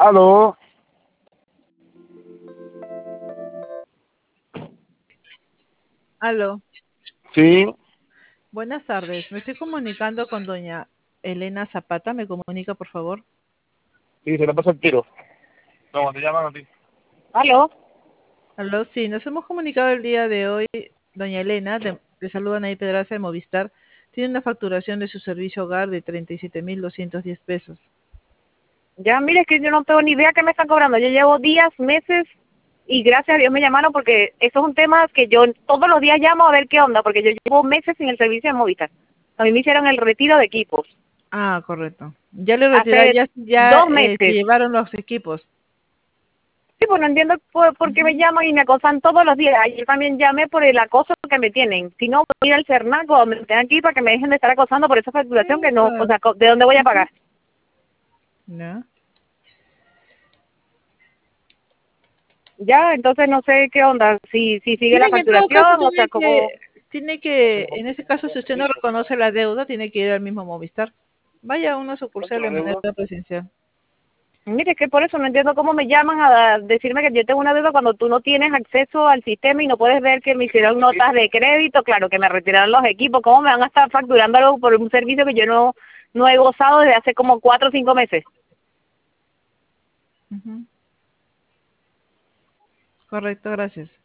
Aló, Aló, sí, buenas tardes. Me estoy comunicando con doña Elena Zapata. ¿Me comunica, por favor? sí, se le pasa el tiro. No, te llaman a ti. ¿Aló? Aló, sí, nos hemos comunicado el día de hoy. Doña Elena, le saludan ahí Pedraza de Movistar. Tiene una facturación de su servicio hogar de 37.210 pesos. Ya, mire, es que yo no tengo ni idea qué me están cobrando. Yo llevo días, meses, y gracias a Dios me llamaron porque eso es un tema que yo todos los días llamo a ver qué onda, porque yo llevo meses sin el servicio de Movistar. A mí me hicieron el retiro de equipos. Ah, correcto. Ya le retiraron, Hace ya 2 meses. se llevaron los equipos. Sí, pues no entiendo por qué me Ujú. llaman y me acosan todos los días. Ayer también llamé por el acoso que me tienen. Si no, voy a ir al Cernaco o me tengan aquí para que me dejen de estar acosando por esa facturación que Sí, no, o claro. sea, ¿de dónde voy a Ujú. pagar? Ya. Ya, entonces no sé qué onda, si sigue la Tiene que, en todo caso, facturación, o sea, como... en ese caso, si usted no reconoce la deuda, tiene que ir al mismo Movistar. Vaya a una ¿Cuánto sucursal la de manera deuda? presencial. Mire, es que por eso no entiendo cómo me llaman a decirme que yo tengo una deuda cuando tú no tienes acceso al sistema y no puedes ver que me hicieron notas de crédito, claro, que me retiraron los equipos. ¿Cómo me van a estar facturando algo por un servicio que yo no he gozado desde hace como 4 o 5 meses? Ujú. Correcto, gracias.